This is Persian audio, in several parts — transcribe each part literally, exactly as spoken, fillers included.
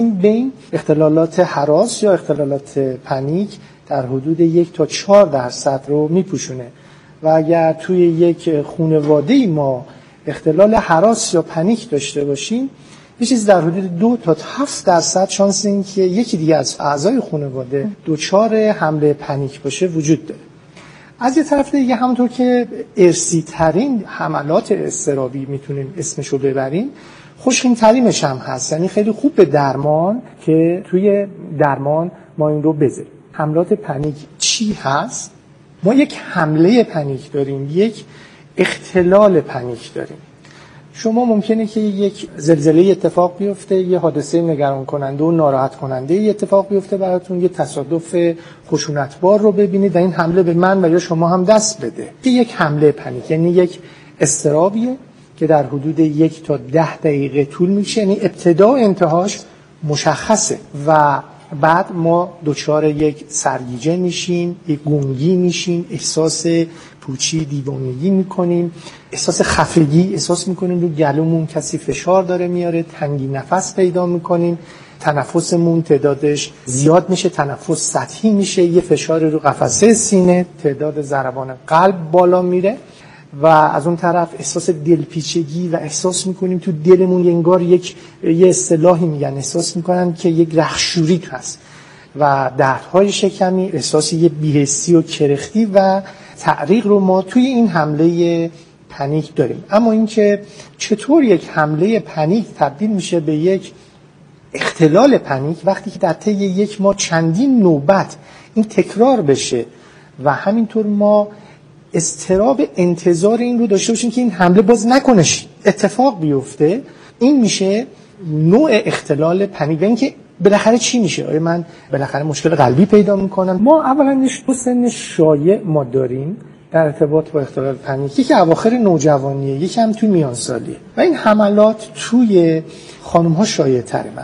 این بین اختلالات هراس یا اختلالات پنیک در حدود یک تا چهار درصد رو میپوشونه و اگر توی یک خانواده ما اختلال هراس یا پنیک داشته باشیم یه چیز در حدود دو تا هفت درصد شانس این که یکی دیگه از اعضای خانواده دچار حمله پنیک باشه وجود داره. از یه طرف دیگه همونطور که ارثی ترین حملات اضطرابی میتونیم اسمشو ببریم، خوشین ترینش هم هست، یعنی خیلی خوب به درمان که توی درمان ما این رو بذاریم. حملات پنیک چی هست؟ ما یک حمله پنیک داریم، یک اختلال پنیک داریم. شما ممکنه که یک زلزله اتفاق بیفته، یه حادثه نگران کننده و ناراحت کننده اتفاق بیفته براتون، یه تصادف خشونتبار رو ببینید و این حمله به من و یا شما هم دست بده. این یک حمله پنیک، یعنی یک اضطرابیه که در حدود یک تا ده دقیقه طول میشه، یعنی ابتدا و انتهاش مشخصه و بعد ما دچار یک سرگیجه میشیم، یک گنگی میشیم، احساس پوچی دیوانگی میکنیم، احساس خفگی احساس میکنیم، رو گلومون کسی فشار داره میاره، تنگی نفس پیدا میکنیم، تنفسمون تعدادش زیاد میشه، تنفس سطحی میشه، یه فشار رو قفسه سینه، تعداد ضربان قلب بالا میره و از اون طرف احساس دلپیچگی و احساس میکنیم تو دلمون انگار یک یه اصطلاحی میگن، احساس میکنن که یک رخشوری تو هست و دردهای شکمی، احساس یه بی‌حسی و کرختی و تعریق رو ما توی این حمله پنیک داریم. اما اینکه چطور یک حمله پنیک تبدیل میشه به یک اختلال پنیک وقتی که در طی یک ماه چندین نوبت این تکرار بشه و همینطور ما اضطراب انتظار این رو داشته باشیم که این حمله باز نکنش اتفاق بیفته، این میشه نوع اختلال پنیک. و اینکه بالاخره چی میشه؟ آیا من بالاخره مشکل قلبی پیدا میکنم؟ ما اولا دو سن شایع ما داریم در ارتباط با اختلال پنیک، یکی اواخر نوجوانیه، یکی هم توی میانسالیه و این حملات توی خانم ها شایع تره معمولا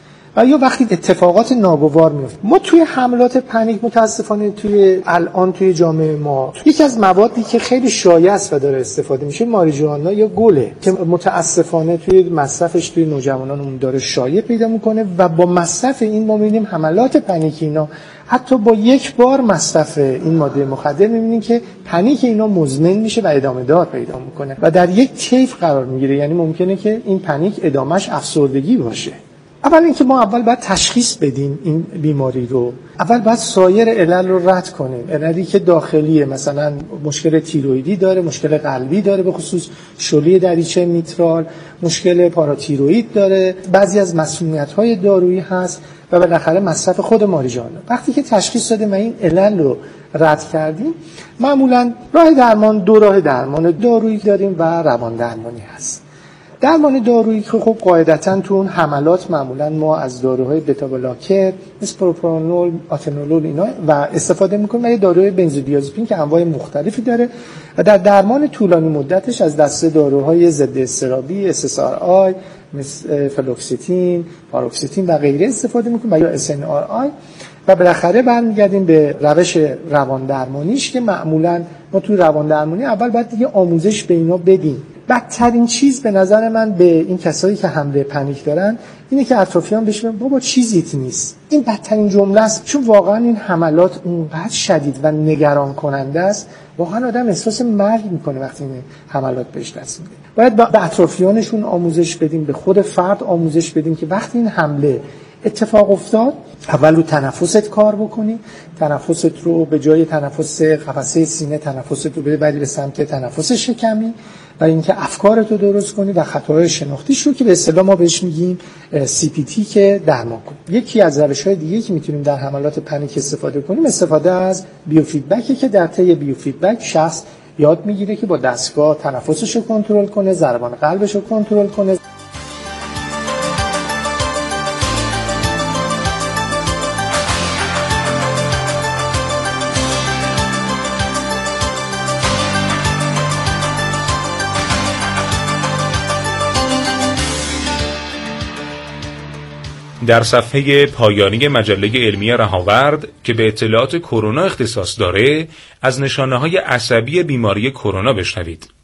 و یا وقتی اتفاقات ناگوار میفته. ما توی حملات پنیک متاسفانه توی الان توی جامعه ما یکی از موادی که خیلی شایع است و داره استفاده میشه ماریجوانا یا گله که متاسفانه توی مصرفش توی نوجوانانمون داره شایع پیدا میکنه و با مصرف این ما میبینیم حملات پنیکی اینا حتی با یک بار مصرف این ماده مخدر میبینیم که پنیک اینا مزمن میشه و ادامه دار پیدا میکنه و در یک طیف قرار میگیره، یعنی ممکنه که این پنیک ادامش افسردگی باشه. اول اینکه ما اول باید تشخیص بدیم این بیماری رو، اول باید سایر علل رو رد کنیم. عللی که داخلیه، مثلا مشکل تیرویدی داره، مشکل قلبی داره، به خصوص شلی دریچه میترال، مشکل پاراتیروئید داره، بعضی از مسمومیت‌های دارویی هست و بالاخره مصرف خود ماریجوانا. وقتی که تشخیص دادیم و این علل رو رد کردیم، معمولا راه درمان دو راه درمان دارویی داریم و روان درمانی هست. درمان دارویی که خب قاعدتاً تو اون حملات معمولاً ما از داروهای بتا بلاکر مثل پروپرانول، آتنولول اینا و استفاده میکنیم و یه داروی بنزودیازپین که انواع مختلفی داره و در درمان طولانی مدتش از دسته داروهای ضد اضطرابی، اس اس آر آی مثل فلوکسیتین، پاروکسیتین و غیره استفاده میکنیم و یا اس ان آر آی و بالاخره برمیگردیم به روش روان درمانیش که معمولاً ما توی روان درمانی اول باید دیگه آموزش به اینا بدیم. بدترین چیز به نظر من به این کسایی که حمله پنیک دارن اینه که اطرافیان بهش میگن بابا چیزیت نیست. این بدترین جمله است، چون واقعا این حملات اونقدر شدید و نگران کننده است، واقعا آدم احساس مرگ میکنه وقتی این حملات بهش دست میده. باید به اطرافیانشون آموزش بدیم، به خود فرد آموزش بدیم که وقتی این حمله اتفاق افتاد اول رو تنفست کار بکنی، تنفست رو به جای تنفس قفسه سینه تنفست رو ببری به سمت تنفس شکمی و اینکه افکارت رو درست کنی و خطاهای شناختیش رو که به اصطلاح ما بهش میگیم سی پی تی که درمان کنی. یکی از روش‌های دیگه که میتونیم در حملات پنیک استفاده کنیم استفاده از بیو فیدبکه که در طی بیو فیدبک شخص یاد میگیره که با دستگاه تنفسش رو کنترل کنه، ضربان قلبش رو کنترل کنه. در صفحه پایانی مجله علمی رهاورد که به اطلاعات کرونا اختصاص داره از نشانه‌های عصبی بیماری کرونا بشنوید.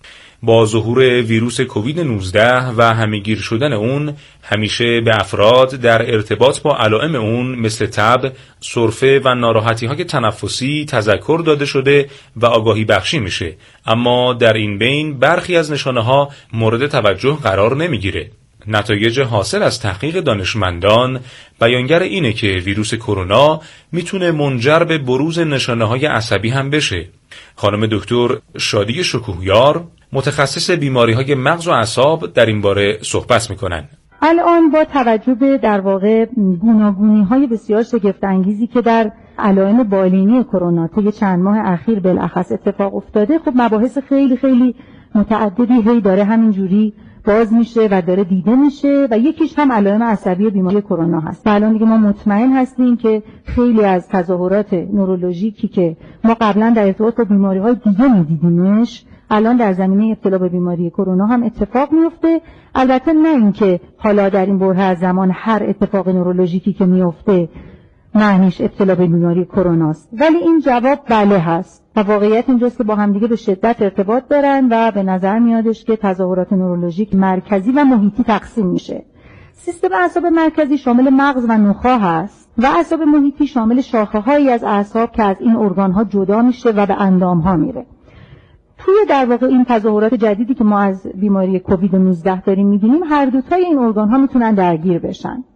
با ظهور ویروس کووید نوزده و همه‌گیر شدن اون همیشه به افراد در ارتباط با علائم اون مثل تب، سرفه و ناراحتی‌های تنفسی تذکر داده شده و آگاهی بخشی میشه، اما در این بین برخی از نشانه‌ها مورد توجه قرار نمیگیره. نتایج حاصل از تحقیق دانشمندان بیانگر اینه که ویروس کرونا میتونه منجر به بروز نشانه‌های عصبی هم بشه. خانم دکتر شادی شکوهیار متخصص بیماری‌های مغز و اعصاب در این باره صحبت میکنن. الان با توجه به در واقع گوناگونی‌های بسیار شگفت‌انگیزی که در علائم بالینی کرونا طی چند ماه اخیر بالاخص اتفاق افتاده، خب مباحث خیلی خیلی متعددی هی داره همینجوری باز میشه و داره دیده میشه و یکیش هم علائم عصبی بیماری کرونا هست. و الان دیگه ما مطمئن هستیم که خیلی از تظاهرات نورولوژیکی که ما قبلا در ارتباط با بیماری‌های دیگه می‌دیدیمش الان در زمینه ابتلا به بیماری کرونا هم اتفاق میفته. البته نه اینکه حالا در این بره از زمان هر اتفاق نورولوژیکی که میفته معنیش ابتلا به بیماری کرونا است، ولی این جواب بله هست و واقعیت اینجاست که با همدیگه به شدت ارتباط دارن و به نظر میادش که تظاهرات نورولوژیک مرکزی و محیطی تقسیم میشه. سیستم اعصاب مرکزی شامل مغز و نخاع هست و اعصاب محیطی شامل شاخه‌هایی از اعصاب که از این ارگان‌ها جدا میشه و به اندام‌ها میره. توی در واقع این تظاهرات جدیدی که ما از بیماری کووید نوزده داریم می‌بینیم، هر دو تای این ارگان‌ها میتونن درگیر بشن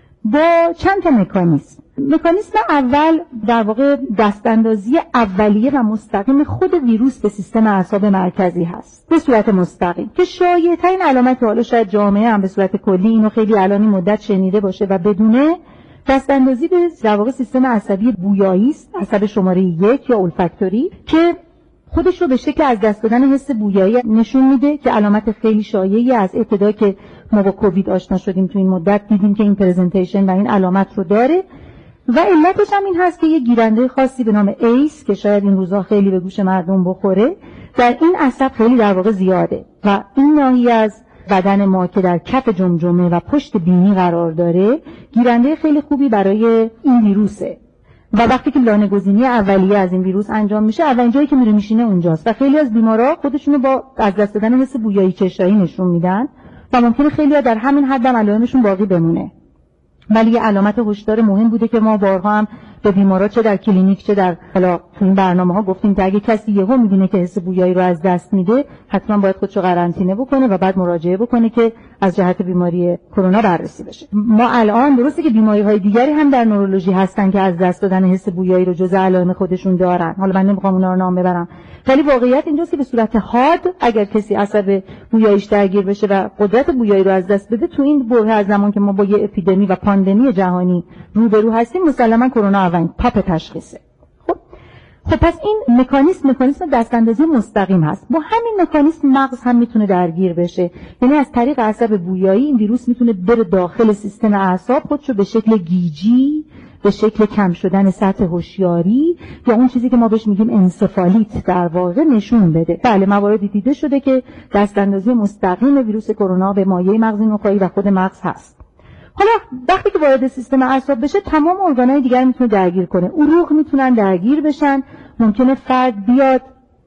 با چند تا مکانیزم. مکانیزم اول در واقع دستاندازی اولیه و مستقیم خود ویروس به سیستم اعصاب مرکزی هست به صورت مستقیم که شایع‌ترین علامت، حالا شاید جامعه هم به صورت کلی اینو خیلی الان مدت شنیده باشه و بدونه، دستاندازی به در واقع سیستم عصبی بویایی است، عصب شماره یک یا اولفاکتوری، که خودش رو به شکل از دست دادن حس بویایی نشون میده که علامت خیلی شایعی از ابتدا که ما با کووید آشنا شدیم تو این مدت دیدیم که این پرزنتیشن و این علامت رو داره و علتش هم این هست که یه گیرنده خاصی به نام ایس که شاید این روزا خیلی به گوش مردم بخوره در این عصب خیلی در واقع زیاده و این ناحیه از بدن ما که در کف جمجمه و پشت بینی قرار داره گیرنده خیلی خوبی برای این ویروسه و وقتی که لانه‌گزینی اولیه از این ویروس انجام میشه اولین جایی که میره میشینه اونجاست و خیلی از بیمارا خودشونو با از دست دادن حس بویایی چشایی نشون میدن و ممکنه خیلی‌ها در همین حد هم علائمشون باقی بمونه. ولی یه علامت هشدار مهم بوده که ما بارها هم به بیمارا چه در کلینیک چه در حالا تو این برنامه‌ها گفتیم که اگه کسی یهو می‌بینه که حس بویایی رو از دست میده حتما باید خودشو قرنطینه بکنه و بعد مراجعه بکنه که از جهت بیماری کرونا بررسی بشه. ما الان درسته که بیماری‌های دیگری هم در نورولوژی هستن که از دست دادن حس بویایی رو جزء علائم خودشون دارن، حالا من نمی‌خوام اونا رو نام ببرم، ولی واقعیت اینجاست که به صورت حاد اگر کسی عصب بویاییش درگیر بشه و قدرت بویایی رو از دست بده تو این بره از زمان که ما با یه اپیدمی و پاندمی جهانی روبرو هستیم مسلماً کرونا اولین تاپ تشخیصه. خب خب پس این مکانیزم مکانیزم دستاندازی مستقیم هست. با همین مکانیزم مغز هم میتونه درگیر بشه، یعنی از طریق عصب بویایی این ویروس میتونه بره داخل سیستم اعصاب، خودشو به شکل گیجی، به شکل کم شدن سطح هوشیاری یا اون چیزی که ما بهش میگیم انسفالیت در واقع نشون بده. بله مواردی دیده شده که دستاندازی مستقیم ویروس کرونا به مایع مغزی نخاعی و خود مغز هست. حالا وقتی که وارد سیستم اعصاب بشه تمام ارگان‌های دیگر میتونه درگیر کنه. عروق میتونن درگیر بشن، ممکنه فرد بیاد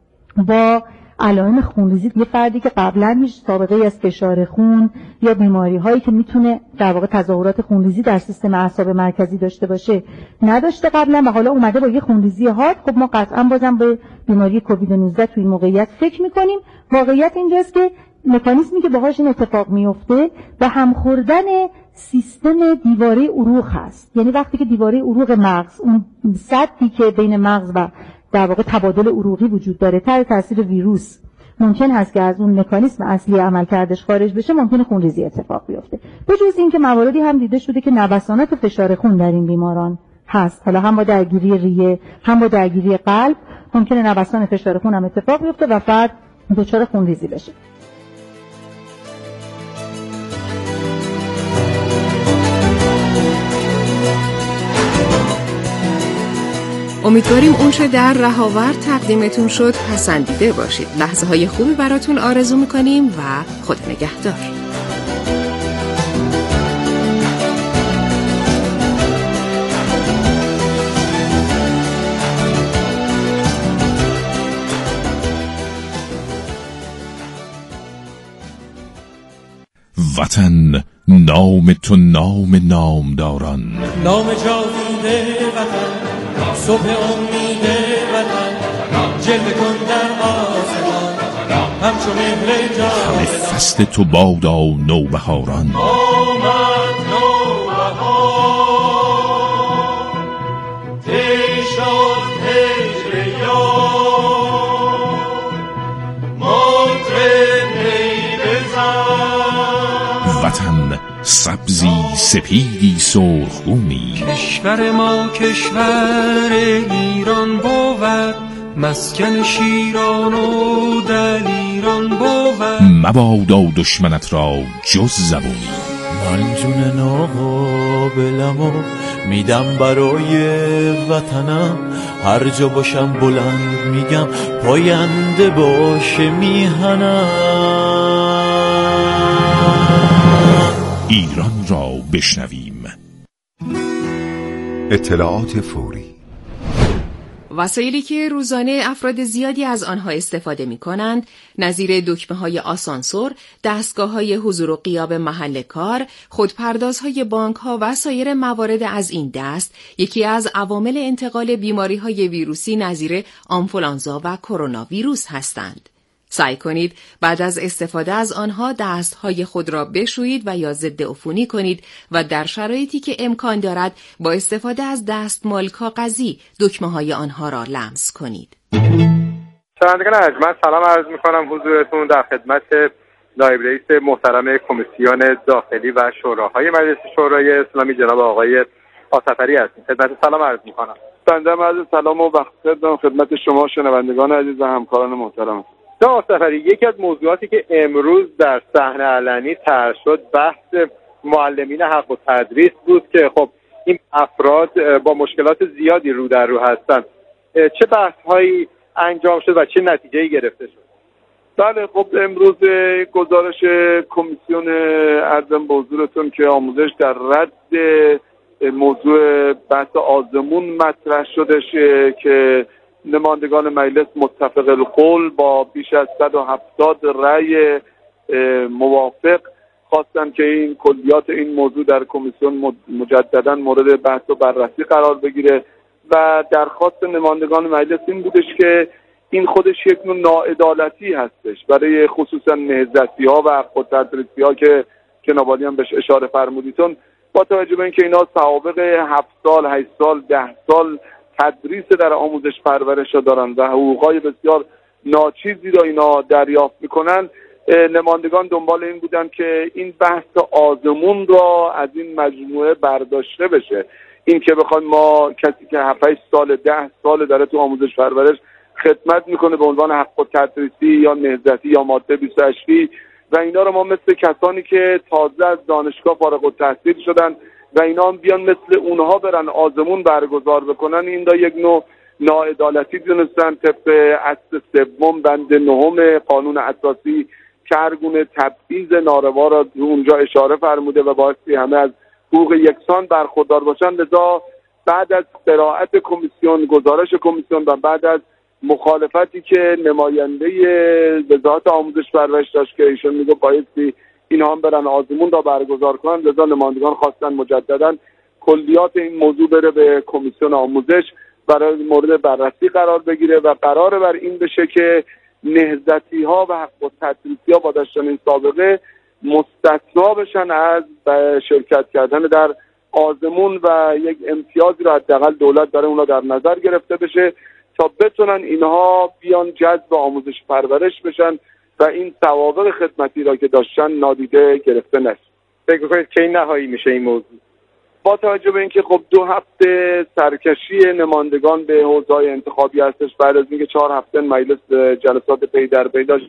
با علائم خونریزی، یه فردی که قبلا هیچ سابقه از فشار خون یا بیماری هایی که میتونه در واقع تظاهرات خونریزی در سیستم اعصاب مرکزی داشته باشه نداشته قبلا و حالا اومده با یه خونریزی حاد، خب ما قطعا بازم به بیماری کووید نوزده تو این موقعیت فکر میکنیم. واقعیت اینجاست که مکانیزمی که باهاش این اتفاق میفته و هم خوردن سیستم دیواره عروق هست، یعنی وقتی که دیواره عروق مغز، اون سدی که بین مغز و در واقع تبادل عروقی وجود داره، تحت تاثیر ویروس ممکن هست که از اون مکانیزم اصلی عمل کردش خارج بشه، ممکنه خونریزی اتفاق بیفته. به جز این که مواردی هم دیده شده که نوسانات فشار خون در این بیماران هست، حالا هم با درگیری ریه هم با درگیری قلب ممکنه نوسان فشار خون هم اتفاق بیفته و فرد دچار خونریزی بشه. امیدواریم اونچه در رهاورد تقدیمتون شد پسندیده باشید. لحظه های خوبی براتون آرزو میکنیم و خدا نگهدار. وطن نام تو نام نامداران، نام جاوید وطن، صبح امید وطن، جلوه کن در آسمان همچون مهر جاودان. همه فصل تو بادا نوبهاران، آمد نوبهار تی شد هجر یار، مطرب نی بزن. وطن سبزی سپیدی سرخگونی، کشور ما کشور ایران بود، مسکن شیران و دلیران بود. مبادا دشمنت را جز زبونی، من جون ناقابلمو میدم برای وطنم، هر جا باشم بلند میگم پاینده باشه میهنم. ایران را بشنویم. اطلاعات فوری. وسایلی که روزانه افراد زیادی از آنها استفاده می کنند، نظیر دکمه‌های آسانسور، دستگاه‌های حضور و غیاب محل کار، خودپردازهای بانک‌ها و سایر موارد از این دست، یکی از عوامل انتقال بیماری‌های ویروسی نظیر آنفولانزا و کرونا ویروس هستند. سعی کنید بعد از استفاده از آنها دستهای خود را بشویید و یا ضد عفونی کنید و در شرایطی که امکان دارد با استفاده از دستمال کاغذی دکمه‌های آنها را لمس کنید. شنوندگان ارجمند سلام عرض می‌کنم حضورتون در خدمت نایب رئیس محترم کمیسیون داخلی و شوراهای مجلس شورای اسلامی جناب آقای آصفری هستیم. خدمت سلام عرض می‌کنم. بنده عرض سلام و وقت دارم خدمت شما شنوندگان عزیز و همکاران محترم. جناب آصفری، یکی از موضوعاتی که امروز در صحنه علنی طرح شد بحث معلمین حق التدریس بود که خب این افراد با مشکلات زیادی رو در رو هستند. چه بحث‌هایی انجام شد و چه نتیجه‌ای گرفته شد؟ بله خب امروز گزارش کمیسیون ارزم به حضورتون که آموزش در رد موضوع بحث آزمون مطرح شدش که نمایندگان مجلس متفق القول با بیش از صد و هفتاد رأی موافق خواستن که این کلیات این موضوع در کمیسیون مجددا مورد بحث و بررسی قرار بگیره و درخواست نمایندگان مجلس این بودش که این خودش یک نوع ناعدالتی هستش برای خصوصا نهضتی‌ها و خودتدریسی‌ها که جناب عالی هم بهش اشاره فرمودیتون، با توجه به اینکه اینا سوابق هفت سال، هشت سال، ده سال تدریس در آموزش پرورش دارن و حقوقای بسیار ناچیزی را اینا دریافت میکنن، نمایندگان دنبال این بودن که این بحث آزمون را از این مجموعه برداشته بشه. این که بخوایم ما کسی که هفت هشت سال ده سال داره تو آموزش پرورش خدمت میکنه به عنوان حق التدریسی یا نهضتی یا ماده بیست و هشت و اینا رو ما مثل کسانی که تازه از دانشگاه فارغ التحصیل شدن و اینا هم بیان مثل اونها برن آزمون برگزار بکنن، این دا یک نوع ناعدالتی دونستن طبق اصل سوم بند نهم قانون اساسی که هر گونه تبعیض ناروا را اونجا اشاره فرموده و باعثی همه از حقوق یکسان برخوردار باشن. لذا بعد از قرائت کمیسیون، گزارش کمیسیون و بعد از مخالفتی که نماینده وزارت آموزش پرورش داشت که ایشون میگه بایستی اینا هم برن آزمون را برگزار کنن، لذا نمایندگان خواستن مجددا کلیات این موضوع بره به کمیسیون آموزش برای مورد بررسی قرار بگیره و قرار بر این بشه که نهضتی ها و حق التدریسی ها با داشتن این سابقه مستثنا بشن از شرکت کردن در آزمون و یک امتیازی را حداقل دولت برای اونها در نظر گرفته بشه تا بتونن اینها بیان جذب آموزش پرورش بشن و این سوابق خدمتی را که داشتن نادیده گرفته نشه. فکر می‌کنید که این نهایی میشه این موضوع؟ با توجه به اینکه خب دو هفته سرکشی نمایندگان به حوزه‌های انتخابی هستش، بعد از اینکه چهار هفته مجلس جلسات پی در پی داشت،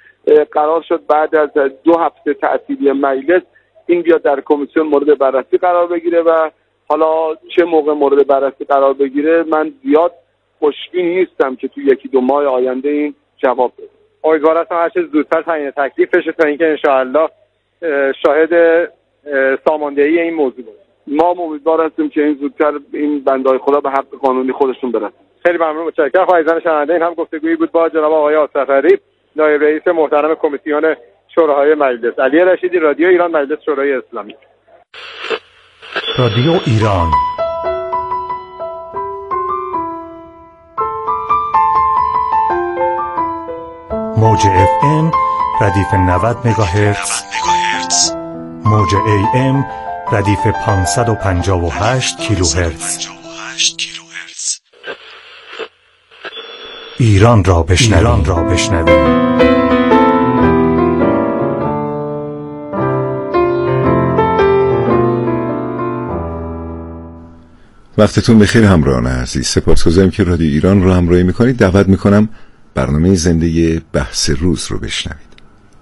قرار شد بعد از دو هفته تعطیلی مجلس این بیاد در کمیسیون مورد بررسی قرار بگیره و حالا چه موقع مورد بررسی قرار بگیره من زیاد خوشبین نیستم که تو یکی دو ماه آینده این جواب بده. امیدوارم هستم هر چه زودتر تعیین تکلیف بشه تا اینکه انشاءالله شاهد ساماندهی این موضوع باشیم. ما امیدوار هستیم که این زودتر این بنده‌های خدا به حق قانونی خودشون برسن. خیلی ممنون، متشکرم. خواهیزان شنونده، این هم گفتگویی بود با جناب آقای آصفری، نایب رئیس محترم کمیسیون شوراهای مجلس. علی رشیدی، رادیو ایران، مجلس شورای اسلامی. رادیو ایران موج اف ام ردیف نود مگاهرتز، موج ای ام ردیف پانصد و پنجاه و هشت کیلوهرتز. ایران را بشنویم، ایران را بشنویم. وقتتون بخیر همراهان عزیز، سپاسگزارم که رادیو ایران رو همراهی میکنید. دعوت میکنم برنامه زنده بحث روز رو بشنوید.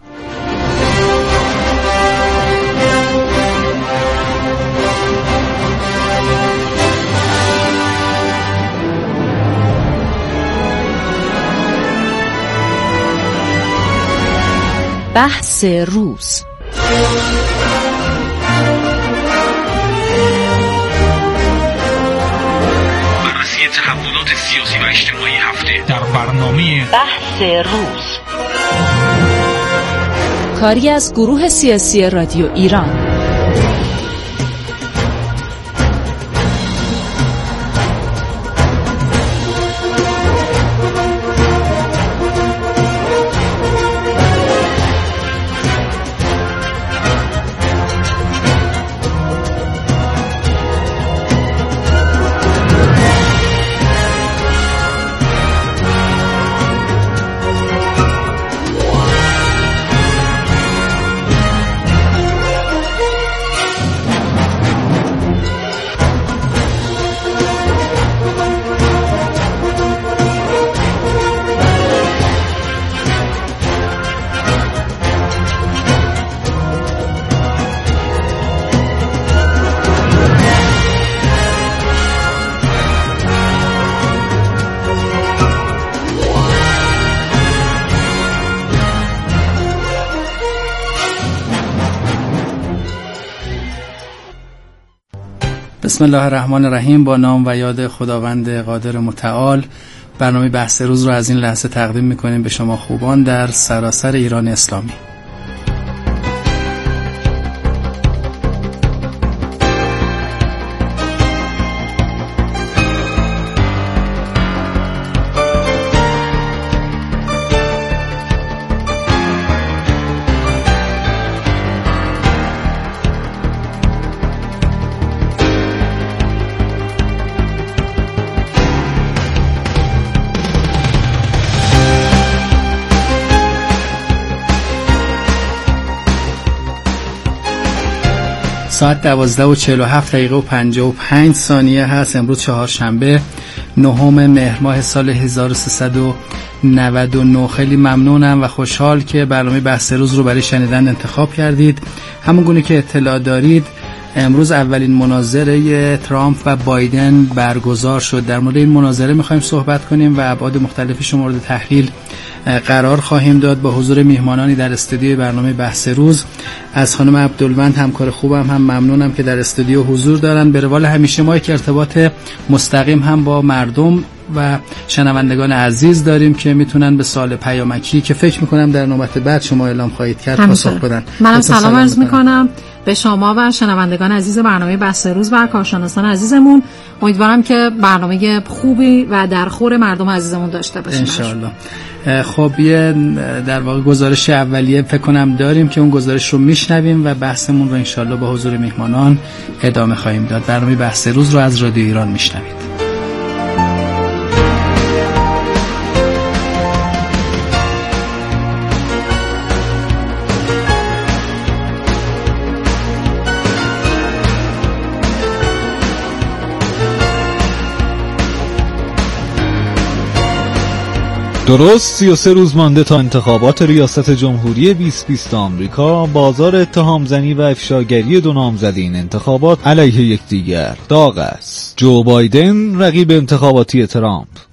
بحث روز. بررسی تحولات سیاسی و اجتماعی هفته در برنامه بحث روز، کاری از گروه سیاسی رادیو ایران. بسم الله الرحمن الرحیم. با نام و یاد خداوند قادر متعال، برنامه بحث روز رو از این لحظه تقدیم میکنیم به شما خوبان در سراسر ایران اسلامی. ساعت دوازده و چهل و هفت دقیقه و پنجاه و پنج ثانیه هست. امروز چهارشنبه نهم مهر ماه سال هزار و سیصد و نود و نه. خیلی ممنونم و خوشحال که برنامه بحث روز رو برای شنیدن انتخاب کردید. همون گونه که اطلاع دارید امروز اولین مناظره ترامپ و بایدن برگزار شد. در مورد این مناظره می‌خوایم صحبت کنیم و ابعاد مختلفش مورد تحلیل قرار خواهیم داد با حضور میهمانانی در استودیوی برنامه بحث روز. از خانم عبدالوند همکار خوبم هم ممنونم که در استودیو حضور دارن. به روال همیشه ما یک ارتباط مستقیم هم با مردم و شنوندگان عزیز داریم که میتونن به سوال پیامکی که فکر میکنم در نوبت بعد شما اعلام خواهید کرد پاسخ بدن. منم سلام عرض میکنم به شما و شنوندگان عزیز برنامه بحث روز و کارشناسان عزیزمون. امیدوارم که برنامه خوبی و در خور مردم عزیزمون داشته باشیم انشاءالله. خب یه در واقع گزارش اولیه فکر کنم داریم که اون گزارش رو میشنویم و بحثمون رو انشاءالله با حضور میهمانان ادامه خواهیم داد. برنامه بحث روز رو از رادیو ایران میشنوید. درست سی و سه روز مانده تا انتخابات ریاست جمهوری بیست بیست آمریکا، بازار اتهامزنی و افشاگری دو نامزد این انتخابات علیه یکدیگر داغ است. جو بایدن رقیب انتخاباتی ترامپ،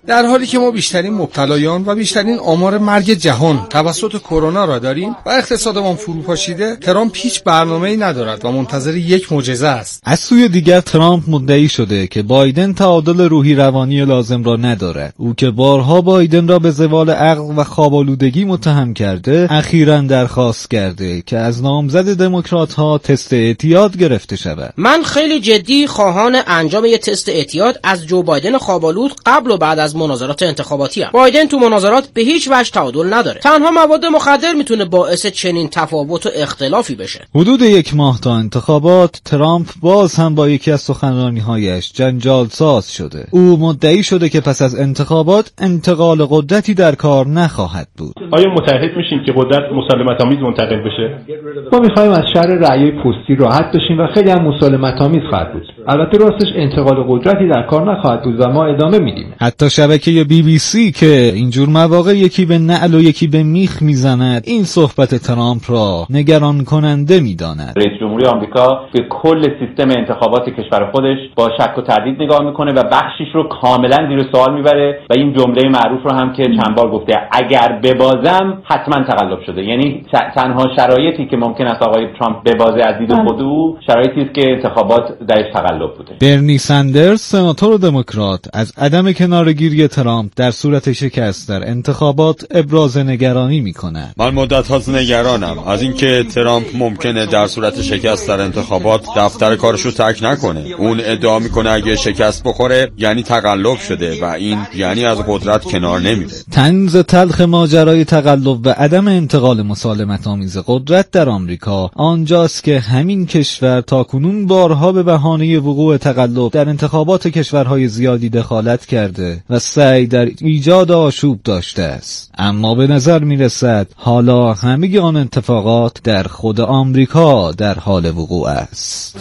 در حالی که ما بیشترین مبتلایان و بیشترین آمار مرگ جهان توسط کرونا را داریم و اقتصادمان فروپاشیده، ترامپ هیچ برنامه‌ای ندارد و منتظر یک معجزه است. از سوی دیگر ترامپ مدعی شده که بایدن تعادل روحی روانی لازم را ندارد. او که بارها بایدن را به زوال عقل و خواب‌آلودگی متهم کرده، اخیراً درخواست کرده که از نامزد دموکرات‌ها تست اعتیاد گرفته شود. من خیلی جدی خواهان انجام یک تست اعتیاد از جو بایدن خواب‌آلود قبل و بعد از مناظرات انتخاباتی ام. بایدن تو مناظرات به هیچ وجه تعادل نداره. تنها مواد مخدر میتونه باعث چنین تفاوت و اختلافی بشه. حدود یک ماه تا انتخابات، ترامپ باز هم با یکی از سخنرانی‌هایش جنجال ساز شده. او مدعی شده که پس از انتخابات انتقال قدرتی در کار نخواهد بود. آیا متحد میشیم که قدرت مسالمت‌آمیز منتقل بشه؟ ما می‌خوایم از شر رأی پستی راحت بشیم و خیلی هم مسالمت‌آمیز خواهد بود. البته راستش انتقال قدرتی در کار نخواهد بود و ما ادامه میدیم. حتی شبکه بی بی سی که اینجور مواقع یکی به نعل و یکی به میخ میزند، این صحبت ترامپ را نگران کننده میداند. رئیس جمهوری آمریکا به کل سیستم انتخابات کشور خودش با شک و تردید نگاه میکنه و بخشیش رو کاملا زیر سوال میبره و این جمله معروف رو هم که چند بار گفته، اگر ببازم حتما تقلب شده. یعنی تنها شرایطی که ممکن است آقای ترامپ ببازه از دید خود او شرایطی است که انتخابات درش تقلب بوده. برنی سندرز، سناتور دموکرات، از عدم کنارگیری ترامپ در صورت شکست در انتخابات ابراز نگرانی می‌کند. من مدت‌ها نگرانم از اینکه ترامپ ممکنه در صورت شکست در انتخابات دفتر کارشو ترک نکنه. اون ادعا میکنه اگه شکست بخوره یعنی تقلب شده و این یعنی از قدرت کنار نمیره. طنز تلخ ماجرای تقلب و عدم انتقال مسالمت‌آمیز قدرت در آمریکا آنجاست که همین کشور تاکنون بارها به بهانه وقوع تقلب در انتخابات کشورهای زیادی دخالت کرده و سعی در ایجاد آشوب داشته است. اما به نظر میرسد حالا همه آن اتفاقات در خود آمریکا در حال وقوع است.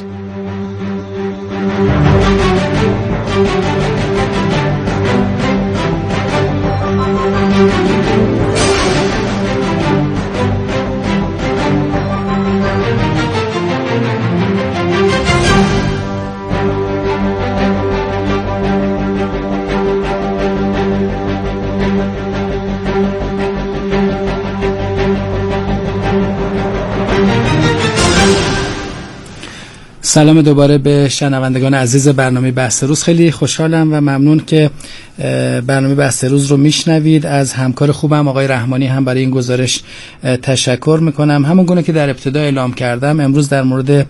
سلام دوباره به شنوندگان عزیز برنامه بحث روز. خیلی خوشحالم و ممنون که برنامه بحث روز رو میشنوید. از همکار خوبم آقای رحمانی هم برای این گزارش تشکر میکنم. همون گونه که در ابتدا اعلام کردم، امروز در مورد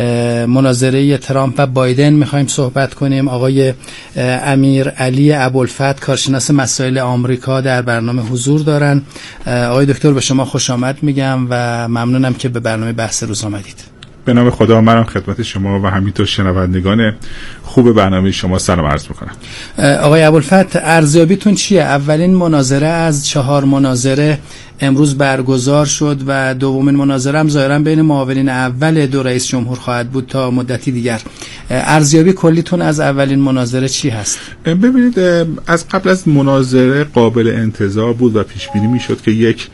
مناظره ترامپ و بایدن میخوایم صحبت کنیم. آقای امیر علی ابوالفتح، کارشناس مسائل آمریکا، در برنامه حضور دارن. آقای دکتر به شما خوش آمد میگم و ممنونم که به برنامه بحث روز آمدید. به نام خدا منم خدمت شما و همینطور شنوندگان خوب برنامه شما سلام عرض میکنم. آقای ابوالفتح، ارزیابیتون چیه؟ اولین مناظره از چهار مناظره امروز برگزار شد و دومین مناظره هم ظاهرا بین معاونین اول دو رئیس جمهور خواهد بود تا مدتی دیگر. ارزیابی کلیتون از اولین مناظره چی هست؟ ببینید، از قبل از مناظره قابل انتظار بود و پیش بینی میشد که یک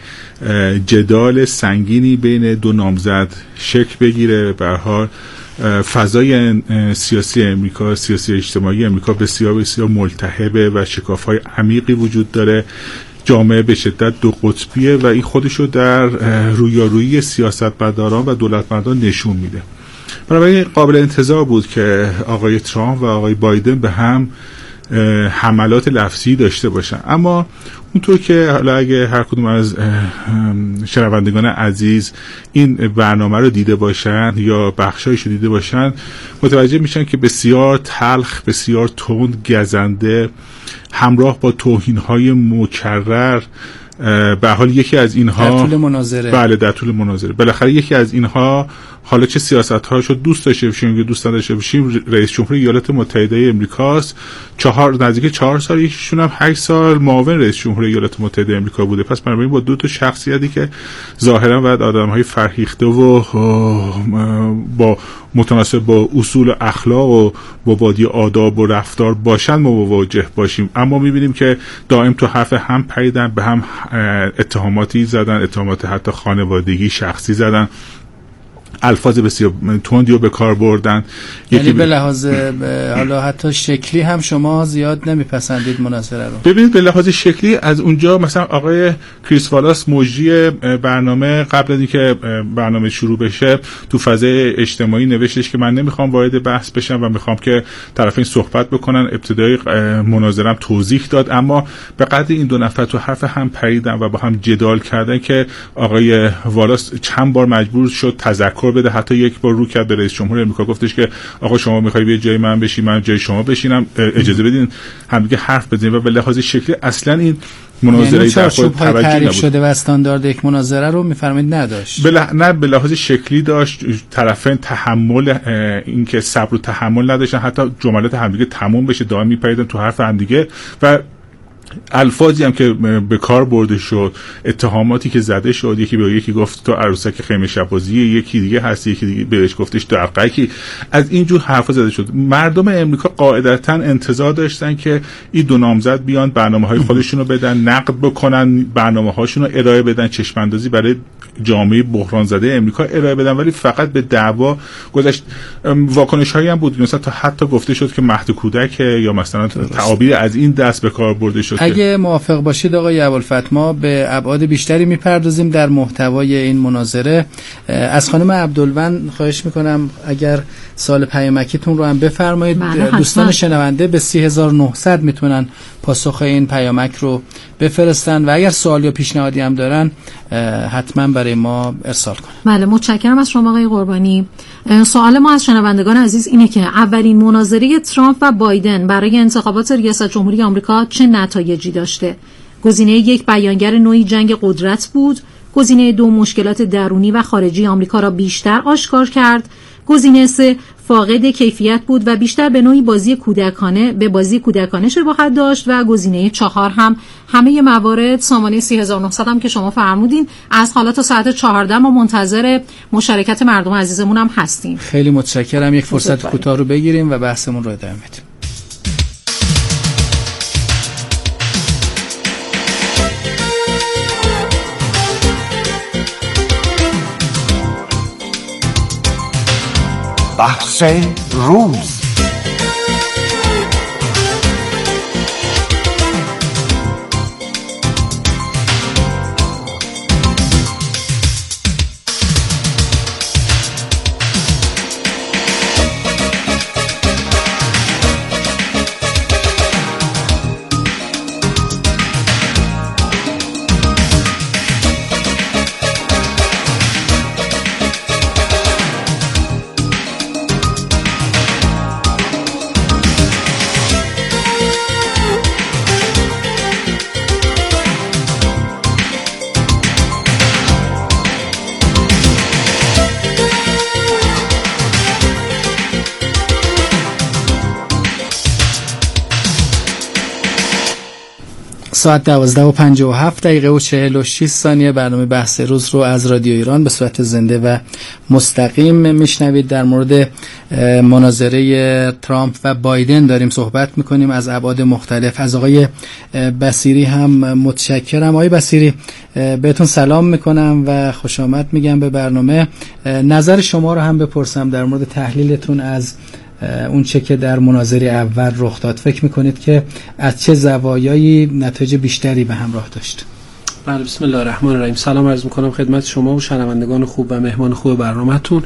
جدال سنگینی بین دو نامزد شکل بگیره. به هر حال فضای سیاسی امریکا، سیاسی اجتماعی امریکا بسیار بسیار ملتهبه و شکاف‌های عمیقی وجود داره. جامعه به شدت دو قطبیه و این خودشو در رویارویی سیاستمداران و دولتمندان نشون میده. بنابراین قابل انتظار بود که آقای ترامپ و آقای بایدن به هم حملات لفظی داشته باشن. اما اونطور که حالا اگه هر کدوم از شنوندگان عزیز این برنامه رو دیده باشن یا بخشایش رو دیده باشن، متوجه میشن که بسیار تلخ، بسیار تند، گزنده، همراه با توهین‌های مکرر. به حال یکی از اینها در طول مناظره بله در طول مناظره بالاخره یکی از اینها، حالا چه سیاست‌هاشو دوست داشته باشیم یا دوست نداشته باشیم، رئیس جمهور ایالات متحده امریکاست. چهار نزدیک چهار سال، یکیشون هم هشت سال معاون رئیس جمهور ایالات متحده امریکا بوده. پس بنابراین با دو تا شخصیتی که ظاهرا باید آدم‌های فرهیخته و با متناسب با اصول و اخلاق و مبادی آداب و رفتار باشن مواجه باشیم. اما می‌بینیم که دائم تو حرف هم پریدن، به هم اتهاماتی زدن، اتهامات حتی خانوادگی، شخصی زدن. الفاظ بسیار تندی رو به کار بردن. یعنی به لحاظ حالا حتی شکلی هم شما زیاد نمیپسندید مناظره رو؟ ببینید به لحاظ شکلی از اونجا مثلا آقای کریس والاس مجری برنامه قبل از اینکه برنامه شروع بشه تو فضای اجتماعی نوشتش که من نمیخوام وارد بحث بشم و میخوام که طرفین صحبت بکنن. ابتدای مناظرم توضیح داد، اما به قدر این دو نفر تو حرف هم پریدن و با هم جدال کردن که آقای والاس چند بار مجبور شد تذکر بده. حتی یک بار رو کرد به رئیس جمهور آمریکا، گفتش که آقا شما میخوای به جای من بشی، من جای شما بشینم، اجازه بدین همدیگه حرف بزنیم. و به لحاظ شکلی اصلا این مناظره در خود توجه نبود. شده و استاندارد یک مناظره رو میفرمایید نداشت. بله نه، به لحاظ شکلی داشت. طرفین تحمل اینکه صبر و تحمل نداشتن، حتی جملات همدیگه تموم بشه دائم میپریدن تو حرف همدیگه و الفاظی هم که به کار برده شد، اتهاماتی که زده شد، یکی به یکی گفت تو عروسک خیمه شبازی، یکی دیگه هست، یکی دیگه بهش گفتش دقیقی، از اینجور حرفا زده شد. مردم امریکا قاعدتا انتظار داشتن که این دو نامزد بیان برنامه‌های خودشون رو بدن، نقد بکنن، برنامه‌هاشون رو ارائه بدن، چشم اندازی برای جامعه بحران زده امریکا ارائه بدن، ولی فقط به دعوا گذشت. واکنش‌هایی هم بود مثلا تا حتی گفته شد که مهد کودک یا مثلا تعابیر از این دست به کار برده شد. اگه موافق باشید آقای ابوالفتح ما به ابعاد بیشتری میپردازیم در محتوای این مناظره. از خانم عبدالون خواهش میکنم اگر سوال پیامکیتون رو هم بفرمایید. دوستان شنونده به سی هزار و نهصد میتونن پاسخ این پیامک رو بفرستن و اگر سوال یا پیشنهادی هم دارن حتما برای ما ارسال کنن. بله متشکرم از شما آقای قربانی. سوال ما از شنوندگان عزیز اینه که اولین مناظره ترامپ و بایدن برای انتخابات ریاست جمهوری آمریکا چه نتایجی داشته؟ گزینه یک بیانگر نوعی جنگ قدرت بود، گزینه دو مشکلات درونی و خارجی آمریکا را بیشتر آشکار کرد، گزینه سه فاقد کیفیت بود و بیشتر به نوعی بازی کودکانه به بازی کودکانه شباهت داشت و گزینه چهار هم همه موارد سامانه سی هزار و نهصد هم که شما فرمودین. از حالا تا ساعت چهارده ما منتظر مشارکت مردم عزیزمون هم هستیم. خیلی متشکرم. یک فرصت کوتاه رو بگیریم و بحثمون رو ادامه بدیم. بحث روز. ساعت دوازده و پنجاه و هفت دقیقه و چهل و شش ثانیه برنامه بحث روز رو از رادیو ایران به صورت زنده و مستقیم میشنوید. در مورد مناظره ترامپ و بایدن داریم صحبت میکنیم از ابعاد مختلف. از آقای بصیری هم متشکرم. آقای بصیری بهتون سلام میکنم و خوش آمد میگم به برنامه. نظر شما رو هم بپرسم در مورد تحلیلتون از اون چه که در مناظره اول رخ داد. فکر میکنید که از چه زوایایی نتایج بیشتری به همراه داشت؟ بله بسم الله الرحمن الرحیم. سلام عرض میکنم خدمت شما و شنوندگان خوب و مهمان خوب برنامه‌تون.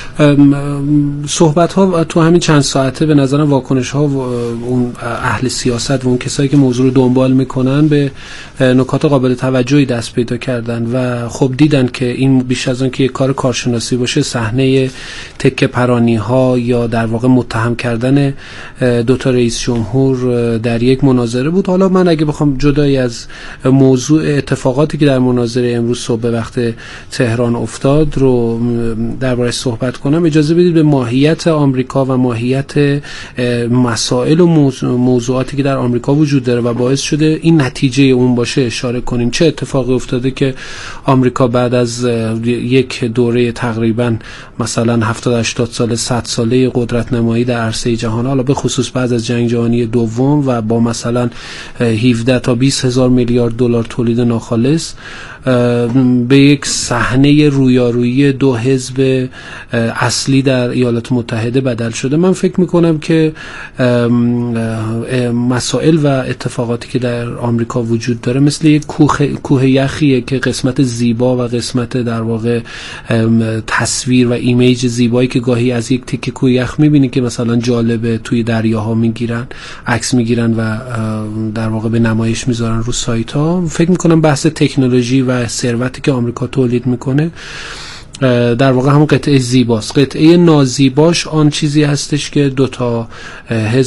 صحبت ها تو همین چند ساعته به نظرم واکنش ها و اون اهل سیاست و اون کسایی که موضوع رو دنبال میکنن به نکات قابل توجهی دست پیدا کردن و خب دیدن که این بیش از اون که یک کار کارشناسی باشه صحنه تکه پرانی ها یا در واقع متهم کردن دو تا رئیس جمهور در یک مناظره بود. حالا من اگه بخوام جدای از موضوع اتفاقاتی که در مناظره امروز صبح وقت تهران افتاد رو دربارش صحبت کنم، اجازه بدید به ماهیت آمریکا و ماهیت مسائل و موضوعاتی که در آمریکا وجود داره و باعث شده این نتیجه اون باشه اشاره کنیم. چه اتفاقی افتاده که آمریکا بعد از یک دوره تقریبا مثلا هفتاد هشتاد ساله صد ساله قدرت نمایی در عرصه جهان، حالا به خصوص بعد از جنگ جهانی دوم و با مثلا هفده تا بیست هزار میلیارد دلار تولید ناخالص خالص به یک صحنه رویارویی دو حزب اصلی در ایالات متحده بدل شده. من فکر میکنم که مسائل و اتفاقاتی که در آمریکا وجود داره مثل یک کوه, کوه یخیه که قسمت زیبا و قسمت در واقع تصویر و ایمیج زیبایی که گاهی از یک تکه کوه یخ میبینی که مثلا جالبه توی دریاها میگیرن، عکس میگیرن و در واقع به نمایش میذارن رو سایت ها. فکر میکنم بحث تکنولوژی و ثروتی که آمریکا تولید میکنه در واقع همون قطعه زیباست. قطعه نازیباش آن چیزی هستش که دوتا حزب